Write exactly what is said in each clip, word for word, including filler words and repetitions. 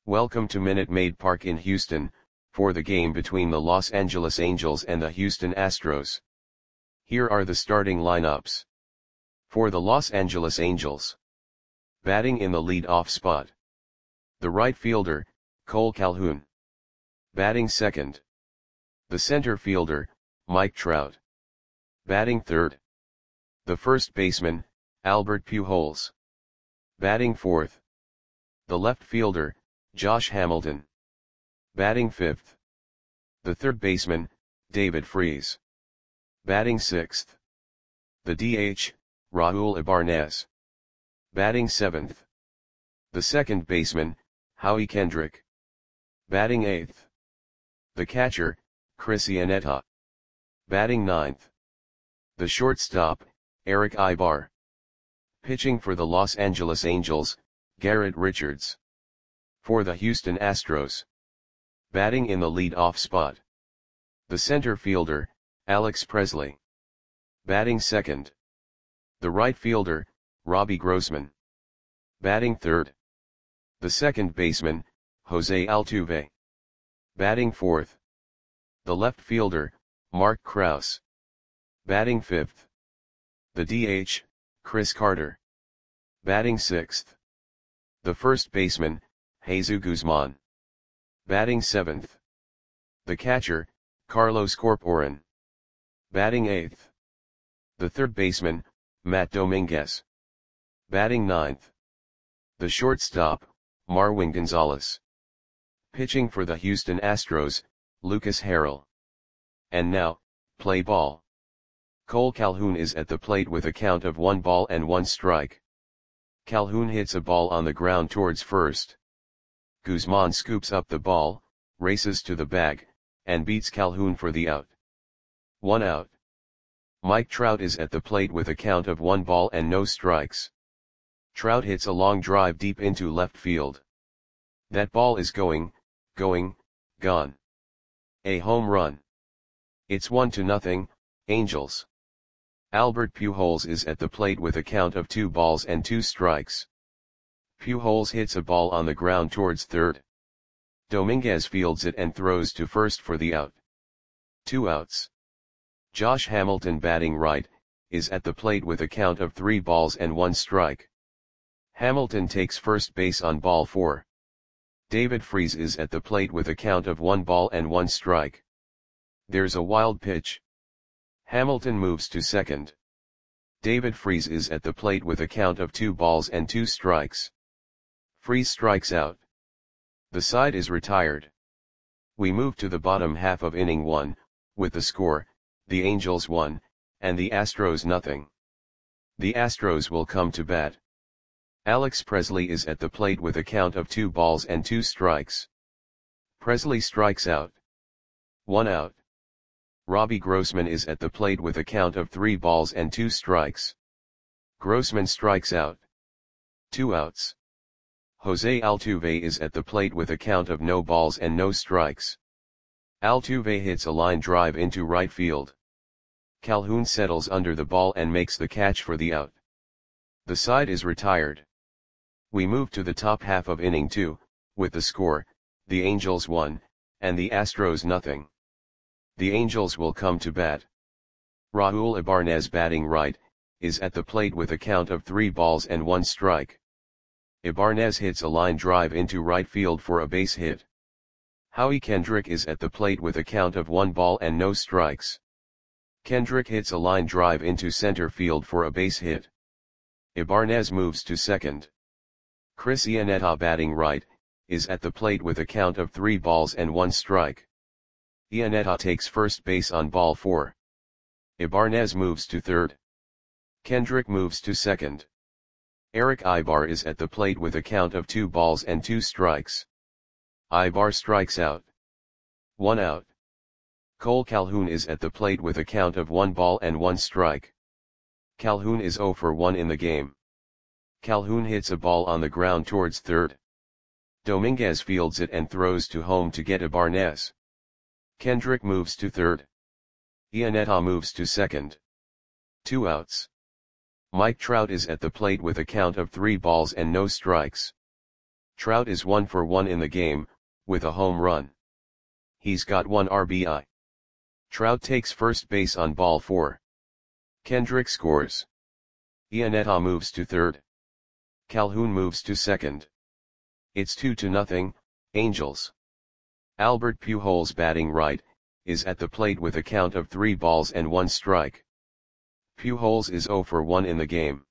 Welcome to Minute Maid Park in Houston, for the game between the Los Angeles Angels and the Houston Astros. Here are the starting lineups. For the Los Angeles Angels. Batting in the lead-off spot. The right fielder, Cole Calhoun. Batting second. The center fielder, Mike Trout. Batting third. The first baseman, Albert Pujols. Batting fourth. The left fielder, Josh Hamilton. Batting fifth. The third baseman, David Freese. Batting sixth. The D H, Raul Ibanez. Batting seventh. The second baseman, Howie Kendrick. Batting eighth. The catcher, Chris Iannetta. Batting ninth. The shortstop, Erick Aybar. Pitching for the Los Angeles Angels, Garrett Richards. For the Houston Astros. Batting in the lead-off spot. The center fielder, Alex Presley. Batting second. The right fielder, Robbie Grossman. Batting third. The second baseman, Jose Altuve. Batting fourth. The left fielder, Mark Krause. Batting fifth. The D H, Chris Carter. Batting sixth. The first baseman, Jesus Guzman. Batting seventh. The catcher, Carlos Corporan. Batting eighth. The third baseman, Matt Dominguez. Batting ninth. The shortstop, Marwin Gonzalez. Pitching for the Houston Astros, Lucas Harrell. And now, play ball. Cole Calhoun is at the plate with a count of one ball and one strike. Calhoun hits a ball on the ground towards first. Guzman scoops up the ball, races to the bag, and beats Calhoun for the out. One out. Mike Trout is at the plate with a count of one ball and no strikes. Trout hits a long drive deep into left field. That ball is going, going, gone. A home run. It's one to nothing, Angels. Albert Pujols is at the plate with a count of two balls and two strikes. Pujols hits a ball on the ground towards third. Dominguez fields it and throws to first for the out. Two outs. Josh Hamilton, batting right, is at the plate with a count of three balls and one strike. Hamilton takes first base on ball four. David Freese is at the plate with a count of one ball and one strike. There's a wild pitch. Hamilton moves to second. David Freese is at the plate with a count of two balls and two strikes. Freese strikes out. The side is retired. We move to the bottom half of inning one, with the score, the Angels one, and the Astros nothing. The Astros will come to bat. Alex Presley is at the plate with a count of two balls and two strikes. Presley strikes out. One out. Robbie Grossman is at the plate with a count of three balls and two strikes. Grossman strikes out. Two outs. Jose Altuve is at the plate with a count of no balls and no strikes. Altuve hits a line drive into right field. Calhoun settles under the ball and makes the catch for the out. The side is retired. We move to the top half of inning two, with the score, the Angels one, and the Astros nothing. The Angels will come to bat. Raul Ibanez, batting right, is at the plate with a count of three balls and one strike. Ibanez hits a line drive into right field for a base hit. Howie Kendrick is at the plate with a count of one ball and no strikes. Kendrick hits a line drive into center field for a base hit. Ibanez moves to second. Chris Iannetta, batting right, is at the plate with a count of three balls and one strike. Iannetta takes first base on ball four. Ibanez moves to third. Kendrick moves to second. Erick Aybar is at the plate with a count of two balls and two strikes. Aybar strikes out. One out. Cole Calhoun is at the plate with a count of one ball and one strike. Calhoun is zero for one in the game. Calhoun hits a ball on the ground towards third. Dominguez fields it and throws to home to get Ibanez. Kendrick moves to third. Iannetta moves to second. Two outs. Mike Trout is at the plate with a count of three balls and no strikes. Trout is one for one in the game, with a home run. He's got one R B I. Trout takes first base on ball four. Kendrick scores. Iannetta moves to third. Calhoun moves to second. It's two to nothing, Angels. Albert Pujols, batting right, is at the plate with a count of three balls and one strike. Pujols is zero for one in the game.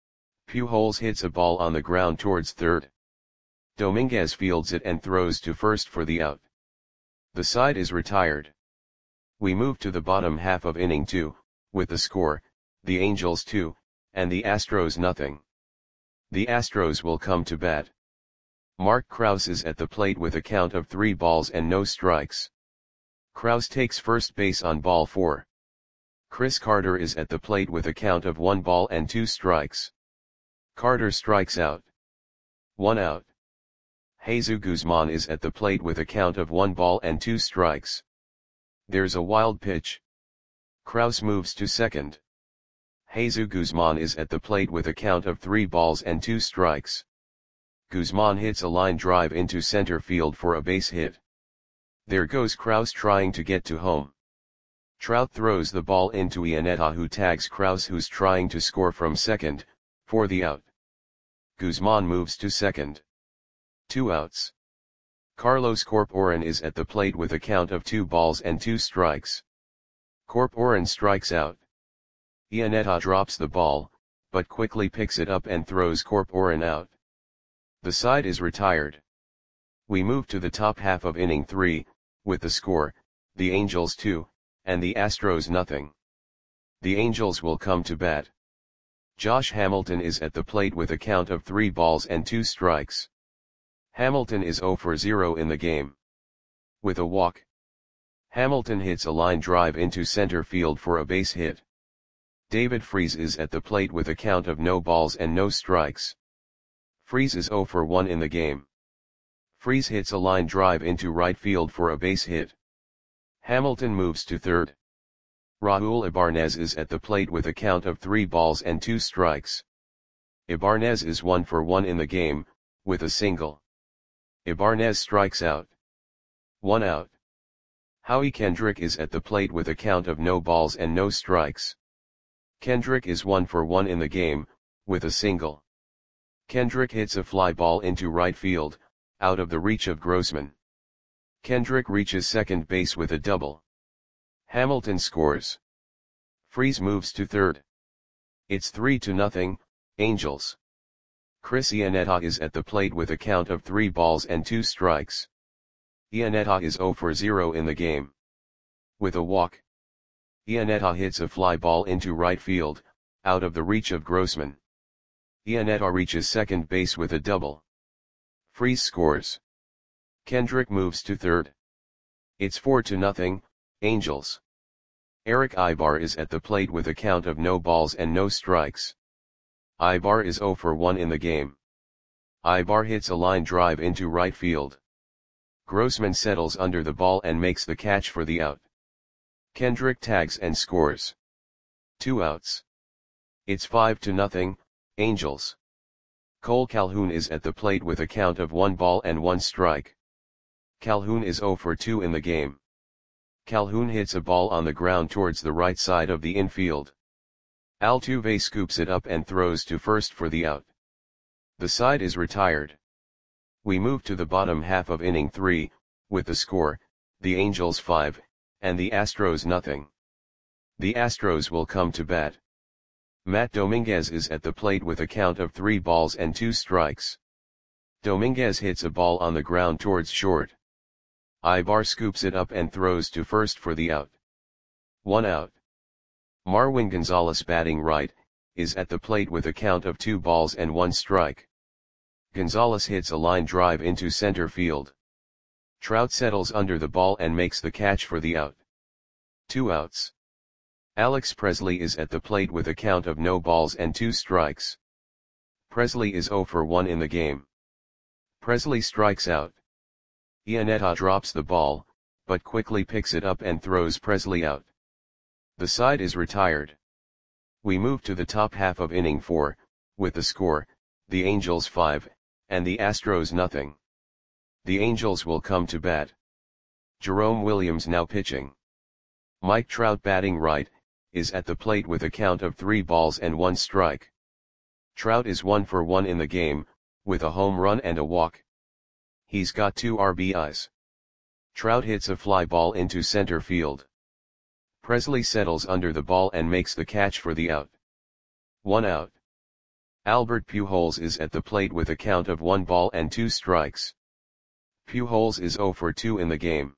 Pujols hits a ball on the ground towards third. Dominguez fields it and throws to first for the out. The side is retired. We move to the bottom half of inning two, with the score, the Angels two, and the Astros nothing. The Astros will come to bat. Mark Krause is at the plate with a count of three balls and no strikes. Krause takes first base on ball four. Chris Carter is at the plate with a count of one ball and two strikes. Carter strikes out. One out. Jesus Guzman is at the plate with a count of one ball and two strikes. There's a wild pitch. Krause moves to second. Jesus Guzman is at the plate with a count of three balls and two strikes. Guzman hits a line drive into center field for a base hit. There goes Krause trying to get to home. Trout throws the ball into Iannetta, who tags Krause, who's trying to score from second, for the out. Guzman moves to second. Two outs. Carlos Corporan is at the plate with a count of two balls and two strikes. Corporan strikes out. Iannetta drops the ball, but quickly picks it up and throws Corporan out. The side is retired. We move to the top half of inning three, with the score, the Angels two, and the Astros nothing. The Angels will come to bat. Josh Hamilton is at the plate with a count of three balls and two strikes. Hamilton is zero for zero in the game. With a walk. Hamilton hits a line drive into center field for a base hit. David Freese is at the plate with a count of no balls and no strikes. Freese is zero for one in the game. Freese hits a line drive into right field for a base hit. Hamilton moves to third. Raul Ibanez is at the plate with a count of three balls and two strikes. Ibanez is one for one in the game, with a single. Ibanez strikes out. One out. Howie Kendrick is at the plate with a count of no balls and no strikes. Kendrick is one for one in the game, with a single. Kendrick hits a fly ball into right field, out of the reach of Grossman. Kendrick reaches second base with a double. Hamilton scores. Freese moves to third. It's three to nothing, Angels. Chris Iannetta is at the plate with a count of three balls and two strikes. Iannetta is zero for zero in the game. With a walk. Iannetta hits a fly ball into right field, out of the reach of Grossman. Iannetta reaches second base with a double. Freese scores. Kendrick moves to third. It's four to nothing, Angels. Eric Ibar is at the plate with a count of no balls and no strikes. Ibar is zero for one in the game. Ibar hits a line drive into right field. Grossman settles under the ball and makes the catch for the out. Kendrick tags and scores. Two outs. It's five to nothing, Angels. Cole Calhoun is at the plate with a count of one ball and one strike. Calhoun is zero for two in the game. Calhoun hits a ball on the ground towards the right side of the infield. Altuve scoops it up and throws to first for the out. The side is retired. We move to the bottom half of inning three, with the score, the Angels five, and the Astros nothing. The Astros will come to bat. Matt Dominguez is at the plate with a count of three balls and two strikes. Dominguez hits a ball on the ground towards short. Ibar scoops it up and throws to first for the out. One out. Marwin Gonzalez, batting right, is at the plate with a count of two balls and one strike. Gonzalez hits a line drive into center field. Trout settles under the ball and makes the catch for the out. Two outs. Alex Presley is at the plate with a count of no balls and two strikes. Presley is zero for one in the game. Presley strikes out. Iannetta drops the ball, but quickly picks it up and throws Presley out. The side is retired. We move to the top half of inning four, with the score, the Angels five, and the Astros nothing. The Angels will come to bat. Jerome Williams now pitching. Mike Trout batting right, is at the plate with a count of three balls and one strike. Trout is one for one in the game, with a home run and a walk. He's got two R B Is. Trout hits a fly ball into center field. Presley settles under the ball and makes the catch for the out. One out. Albert Pujols is at the plate with a count of one ball and two strikes. Pujols is zero for two in the game.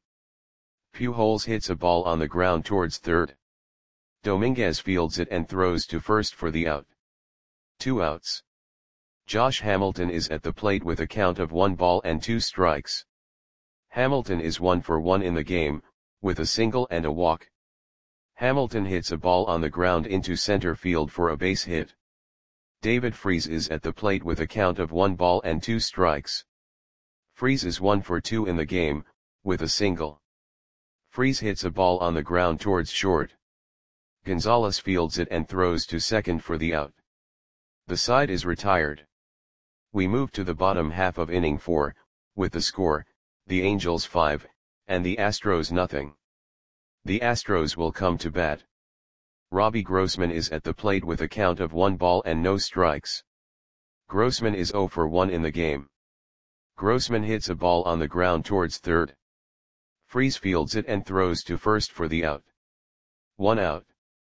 Pujols hits a ball on the ground towards third. Dominguez fields it and throws to first for the out. Two outs. Josh Hamilton is at the plate with a count of one ball and two strikes. Hamilton is one for one in the game, with a single and a walk. Hamilton hits a ball on the ground into center field for a base hit. David Freese is at the plate with a count of one ball and two strikes. Freese is one for two in the game, with a single. Freese hits a ball on the ground towards short. Gonzalez fields it and throws to second for the out. The side is retired. We move to the bottom half of inning four, with the score, the Angels five, and the Astros nothing. The Astros will come to bat. Robbie Grossman is at the plate with a count of one ball and no strikes. Grossman is zero for one in the game. Grossman hits a ball on the ground towards third. Freese fields it and throws to first for the out. One out.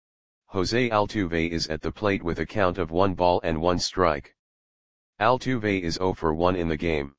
Jose Altuve is at the plate with a count of one ball and one strike. Altuve is zero for one in the game.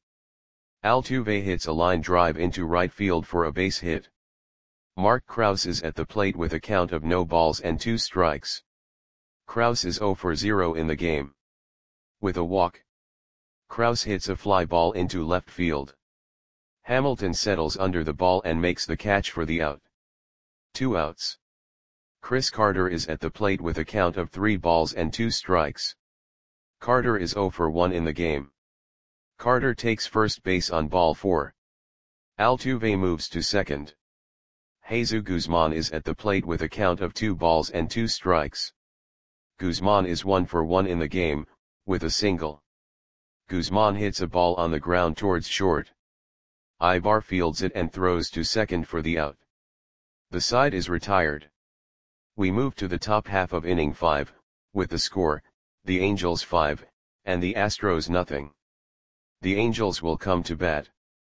Altuve hits a line drive into right field for a base hit. Mark Krause is at the plate with a count of no balls and two strikes. Krause is zero for zero in the game. With a walk. Krause hits a fly ball into left field. Hamilton settles under the ball and makes the catch for the out. Two outs. Chris Carter is at the plate with a count of three balls and two strikes. Carter is zero for one in the game. Carter takes first base on ball four. Altuve moves to second. Jesus Guzman is at the plate with a count of two balls and two strikes. Guzman is one for one in the game, with a single. Guzman hits a ball on the ground towards short. Ibar fields it and throws to second for the out. The side is retired. We move to the top half of inning five, with the score, the Angels five, and the Astros nothing. The Angels will come to bat.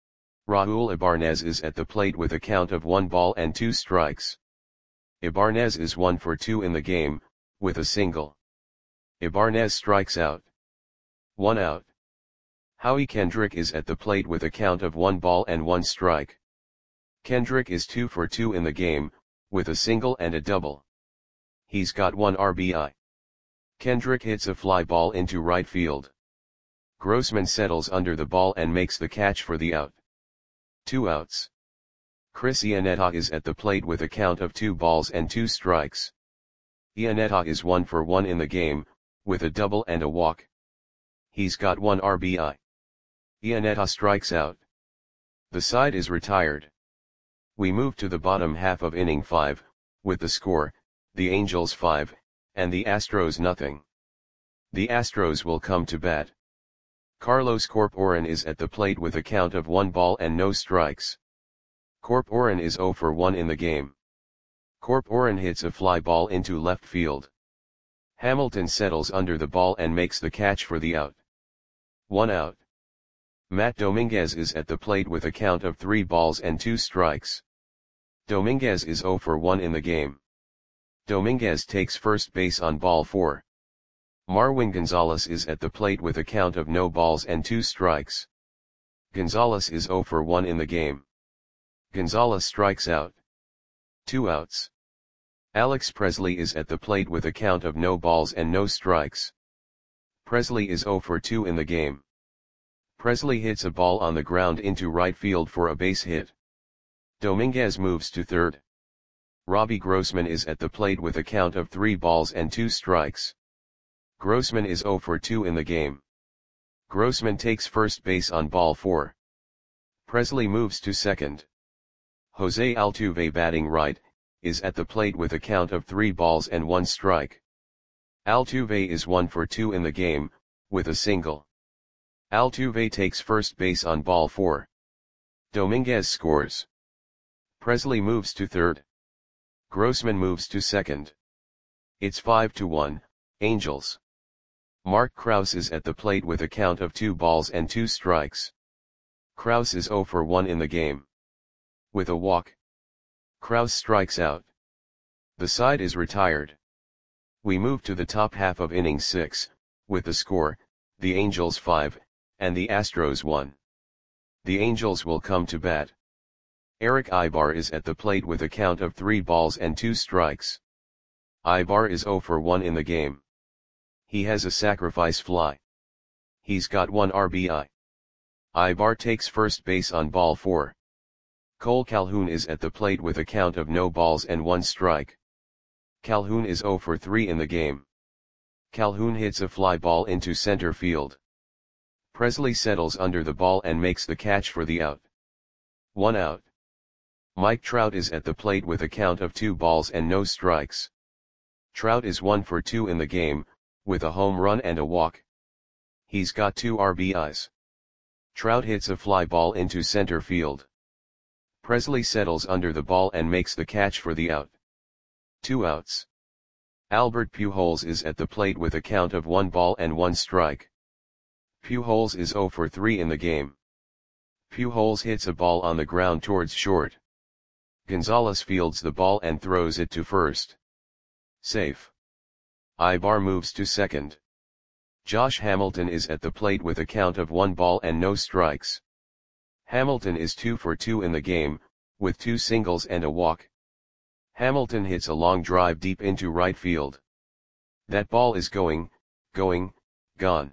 Raul Ibanez is at the plate with a count of one ball and two strikes. Ibanez is one for two in the game, with a single. Ibanez strikes out. One out. Howie Kendrick is at the plate with a count of one ball and one strike. Kendrick is two for two in the game, with a single and a double. He's got one R B I. Kendrick hits a fly ball into right field. Grossman settles under the ball and makes the catch for the out. Two outs. Chris Iannetta is at the plate with a count of two balls and two strikes. Iannetta is one for one in the game, with a double and a walk. He's got one R B I. Iannetta strikes out. The side is retired. We move to the bottom half of inning five, with the score, the Angels five, and the Astros nothing. The Astros will come to bat. Carlos Corporan is at the plate with a count of one ball and no strikes. Corporan is zero for one in the game. Corporan hits a fly ball into left field. Hamilton settles under the ball and makes the catch for the out. One out. Matt Dominguez is at the plate with a count of three balls and two strikes. Dominguez is zero for one in the game. Dominguez takes first base on ball four. Marwin Gonzalez is at the plate with a count of no balls and two strikes. Gonzalez is zero for one in the game. Gonzalez strikes out. Two outs. Alex Presley is at the plate with a count of no balls and no strikes. Presley is zero for two in the game. Presley hits a ball on the ground into right field for a base hit. Dominguez moves to third. Robbie Grossman is at the plate with a count of three balls and two strikes. Grossman is zero for two in the game. Grossman takes first base on ball four. Presley moves to second. Jose Altuve batting right, is at the plate with a count of three balls and one strike. Altuve is one for two in the game, with a single. Altuve takes first base on ball four. Dominguez scores. Presley moves to third. Grossman moves to second. It's five to one, Angels. Mark Krause is at the plate with a count of two balls and two strikes. Krause is zero for one in the game. With a walk, Krause strikes out. The side is retired. We move to the top half of inning six, with the score, the Angels five, and the Astros one. The Angels will come to bat. Eric Aybar is at the plate with a count of three balls and two strikes. Aybar is zero for one in the game. He has a sacrifice fly. He's got one R B I. Aybar takes first base on ball four. Cole Calhoun is at the plate with a count of no balls and one strike. Calhoun is zero for three in the game. Calhoun hits a fly ball into center field. Presley settles under the ball and makes the catch for the out. One out. Mike Trout is at the plate with a count of two balls and no strikes. Trout is one for two in the game, with a home run and a walk. He's got two R B Is. Trout hits a fly ball into center field. Presley settles under the ball and makes the catch for the out. Two outs. Albert Pujols is at the plate with a count of one ball and one strike. Pujols is zero for three in the game. Pujols hits a ball on the ground towards short. Gonzalez fields the ball and throws it to first. Safe. Aybar moves to second. Josh Hamilton is at the plate with a count of one ball and no strikes. Hamilton is two for two in the game, with two singles and a walk. Hamilton hits a long drive deep into right field. That ball is going, going, gone.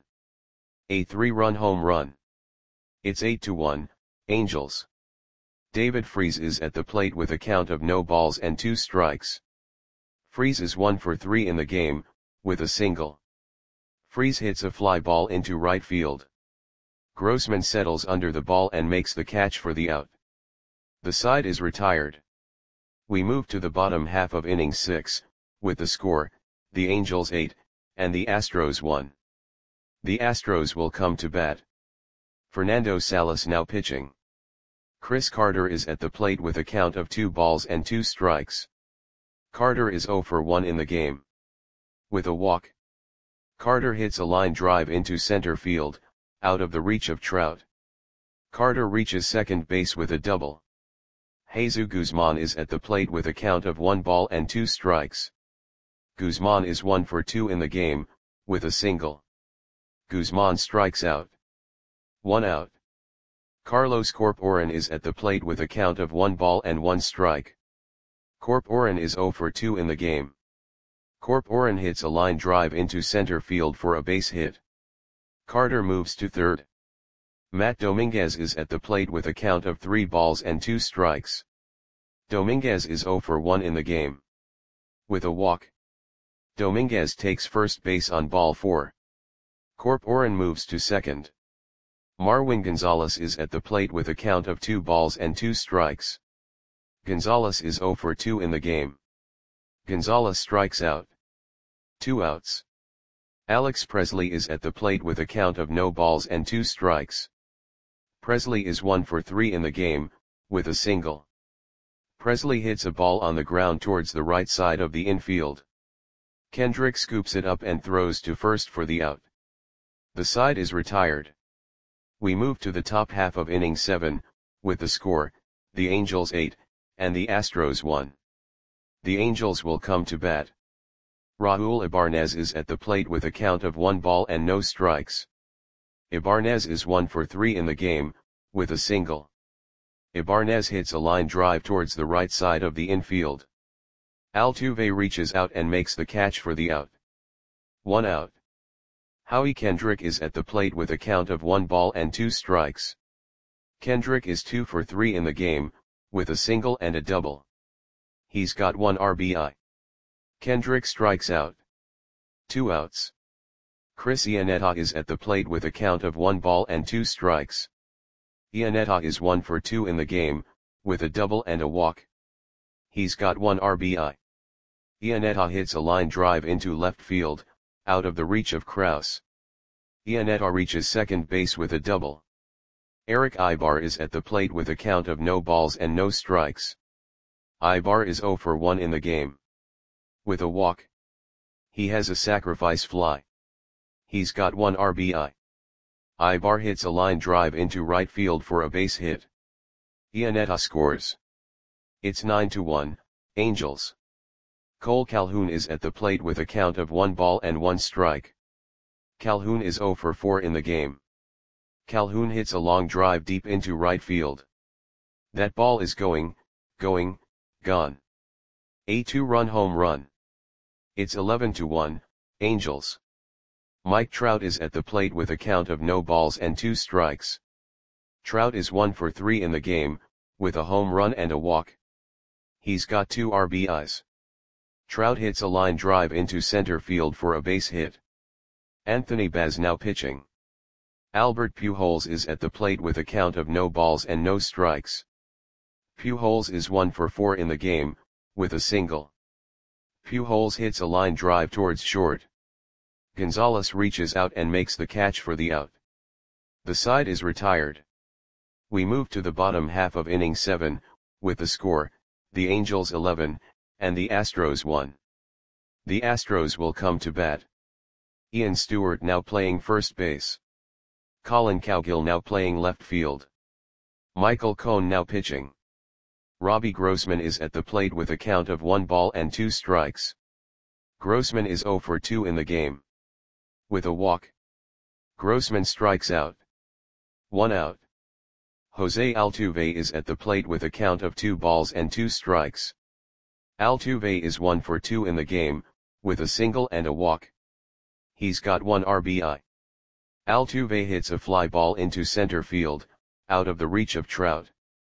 A three-run home run. It's eight to one, Angels. David Freese is at the plate with a count of no balls and two strikes. Freese is one for three in the game, with a single. Freese hits a fly ball into right field. Grossman settles under the ball and makes the catch for the out. The side is retired. We move to the bottom half of inning six, with the score, the Angels eight, and the Astros one. The Astros will come to bat. Fernando Salas now pitching. Chris Carter is at the plate with a count of two balls and two strikes. Carter is zero for one in the game. With a walk, Carter hits a line drive into center field, out of the reach of Trout. Carter reaches second base with a double. Jesus Guzman is at the plate with a count of one ball and two strikes. Guzman is one for two in the game, with a single. Guzman strikes out. One out. Carlos Corporan is at the plate with a count of one ball and one strike. Corporan is zero for two in the game. Corporan hits a line drive into center field for a base hit. Carter moves to third. Matt Dominguez is at the plate with a count of three balls and two strikes. Dominguez is zero for one in the game. With a walk, Dominguez takes first base on ball four. Corporan moves to second. Marwin Gonzalez is at the plate with a count of two balls and two strikes. Gonzalez is zero for two in the game. Gonzalez strikes out. Two outs. Alex Presley is at the plate with a count of no balls and two strikes. Presley is one for three in the game, with a single. Presley hits a ball on the ground towards the right side of the infield. Kendrick scoops it up and throws to first for the out. The side is retired. We move to the top half of inning seven, with the score, the Angels eight, and the Astros one. The Angels will come to bat. Raul Ibanez is at the plate with a count of one ball and no strikes. Ibanez is one for three in the game, with a single. Ibanez hits a line drive towards the right side of the infield. Altuve reaches out and makes the catch for the out. One out. Howie Kendrick is at the plate with a count of one ball and two strikes. Kendrick is two for three in the game, with a single and a double. He's got one R B I. Kendrick strikes out. Two outs. Chris Iannetta is at the plate with a count of one ball and two strikes. Iannetta is one for two in the game, with a double and a walk. He's got one R B I. Iannetta hits a line drive into left field, out of the reach of Krause. Iannetta reaches second base with a double. Eric Ibar is at the plate with a count of no balls and no strikes. Ibar is zero for one in the game. With a walk. He has a sacrifice fly. He's got one R B I. Ibar hits a line drive into right field for a base hit. Iannetta scores. It's nine to one, Angels. Cole Calhoun is at the plate with a count of one ball and one strike. Calhoun is zero for four in the game. Calhoun hits a long drive deep into right field. That ball is going, going, gone. A two-run home run. It's eleven to one, Angels. Mike Trout is at the plate with a count of no balls and two strikes. Trout is one for three in the game, with a home run and a walk. He's got two R B Is. Trout hits a line drive into center field for a base hit. Anthony Baz now pitching. Albert Pujols is at the plate with a count of no balls and no strikes. Pujols is one for four in the game, with a single. Pujols hits a line drive towards short. Gonzalez reaches out and makes the catch for the out. The side is retired. We move to the bottom half of inning seven, with the score, the Angels eleven, and the Astros one. The Astros will come to bat. Ian Stewart now playing first base. Colin Cowgill now playing left field. Michael Cohn now pitching. Robbie Grossman is at the plate with a count of one ball and two strikes. Grossman is zero for two in the game. With a walk. Grossman strikes out. One out. Jose Altuve is at the plate with a count of two balls and two strikes. Altuve is one for two in the game, with a single and a walk. He's got one R B I. Altuve hits a fly ball into center field, out of the reach of Trout.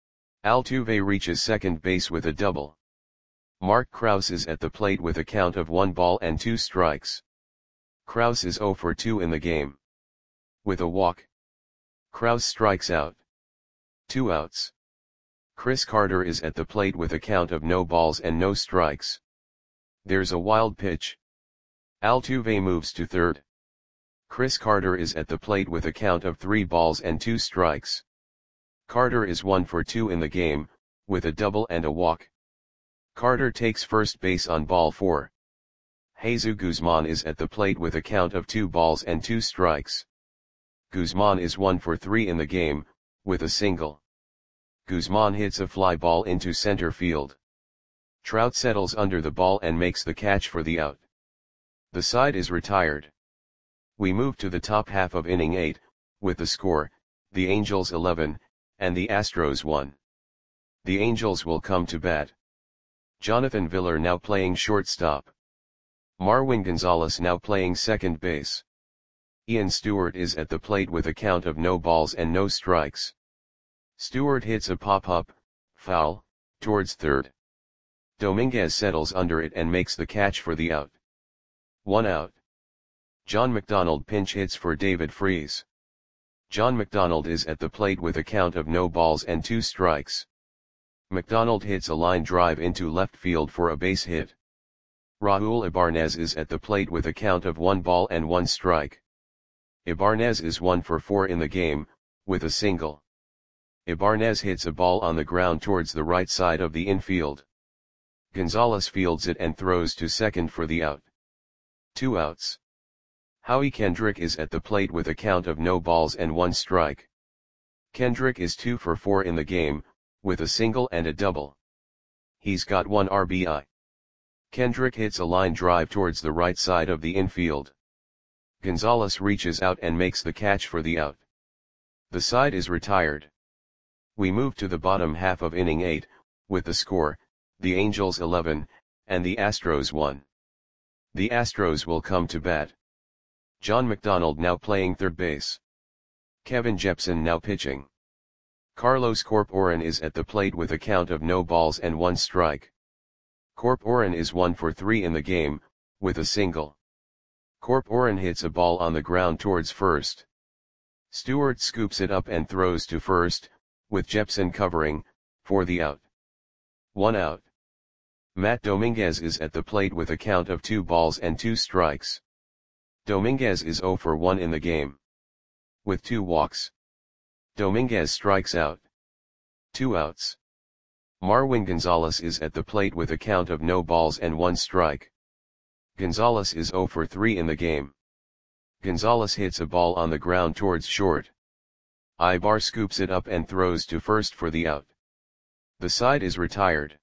Altuve reaches second base with a double. Mark Krause is at the plate with a count of one ball and two strikes. Krause is zero for two in the game. With a walk. Krause strikes out. Two outs. Chris Carter is at the plate with a count of no balls and no strikes. There's a wild pitch. Altuve moves to third. Chris Carter is at the plate with a count of three balls and two strikes. Carter is one for two in the game, with a double and a walk. Carter takes first base on ball four. Jesus Guzman is at the plate with a count of two balls and two strikes. Guzman is one for three in the game, with a single. Guzman hits a fly ball into center field. Trout settles under the ball and makes the catch for the out. The side is retired. We move to the top half of inning eight, with the score, the Angels eleven, and the Astros one. The Angels will come to bat. Jonathan Villar now playing shortstop. Marwin Gonzalez now playing second base. Ian Stewart is at the plate with a count of no balls and no strikes. Stewart hits a pop-up, foul, towards third. Dominguez settles under it and makes the catch for the out. One out. John McDonald pinch hits for David Freese. John McDonald is at the plate with a count of no balls and two strikes. McDonald hits a line drive into left field for a base hit. Raul Ibanez is at the plate with a count of one ball and one strike. Ibanez is one for four in the game, with a single. Ibanez hits a ball on the ground towards the right side of the infield. Gonzalez fields it and throws to second for the out. Two outs. Howie Kendrick is at the plate with a count of no balls and one strike. Kendrick is two for four in the game, with a single and a double. He's got one R B I. Kendrick hits a line drive towards the right side of the infield. Gonzalez reaches out and makes the catch for the out. The side is retired. We move to the bottom half of inning eight, with the score, the Angels eleven, and the Astros one. The Astros will come to bat. John McDonald now playing third base. Kevin Jepson now pitching. Carlos Corporan is at the plate with a count of no balls and one strike. Corporan is one for three in the game, with a single. Corporan hits a ball on the ground towards first. Stewart scoops it up and throws to first, with Jepson covering, for the out. One out. Matt Dominguez is at the plate with a count of two balls and two strikes. Dominguez is zero for one in the game. with two walks. Dominguez strikes out. Two outs. Marwin Gonzalez is at the plate with a count of no balls and one strike. Gonzalez is zero for three in the game. Gonzalez hits a ball on the ground towards short. Ibar scoops it up and throws to first for the out. The side is retired.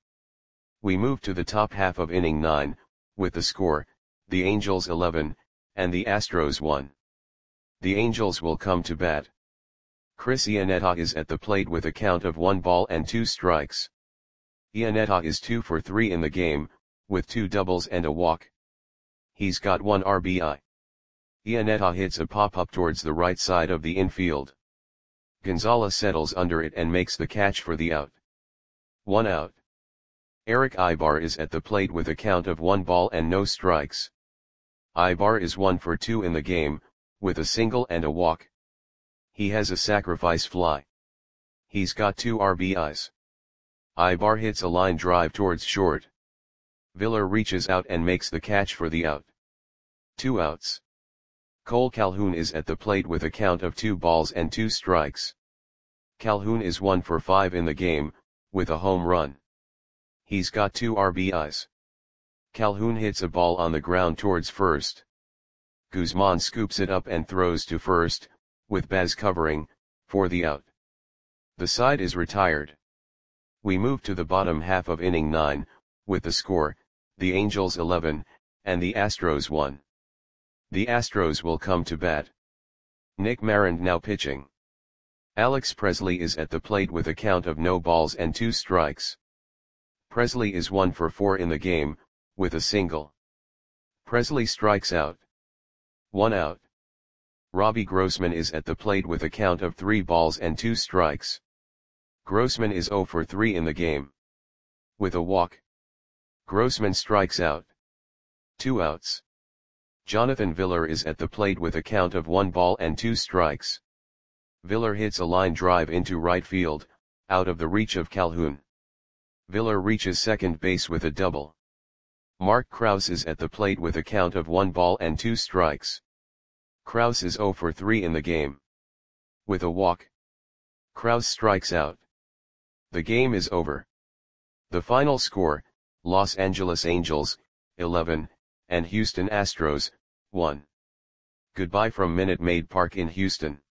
We move to the top half of inning nine, with the score, the Angels eleven, and the Astros one. The Angels will come to bat. Chris Iannetta is at the plate with a count of one ball and two strikes. Iannetta is two for three in the game, with two doubles and a walk. He's got one R B I. Iannetta hits a pop-up towards the right side of the infield. Gonzalez settles under it and makes the catch for the out. One out. Erick Aybar is at the plate with a count of one ball and no strikes. Aybar is one for two in the game, with a single and a walk. He has a sacrifice fly. He's got two R B Is. Aybar hits a line drive towards short. Villar reaches out and makes the catch for the out. Two outs. Cole Calhoun is at the plate with a count of two balls and two strikes. Calhoun is one for five in the game, with a home run. He's got two R B Is. Calhoun hits a ball on the ground towards first. Guzman scoops it up and throws to first, with Baz covering, for the out. The side is retired. We move to the bottom half of inning nine, with the score, the Angels eleven, and the Astros one. The Astros will come to bat. Nick Marand now pitching. Alex Presley is at the plate with a count of no balls and two strikes. Presley is one for four in the game, with a single. Presley strikes out. One out. Robbie Grossman is at the plate with a count of three balls and two strikes. Grossman is zero for three in the game. With a walk. Grossman strikes out. Two outs. Jonathan Villar is at the plate with a count of one ball and two strikes. Villar hits a line drive into right field, out of the reach of Calhoun. Villar reaches second base with a double. Mark Krause is at the plate with a count of one ball and two strikes. Krause is zero for three in the game. With a walk. Krause strikes out. The game is over. The final score, Los Angeles Angels, eleven, and Houston Astros, one. Goodbye from Minute Maid Park in Houston.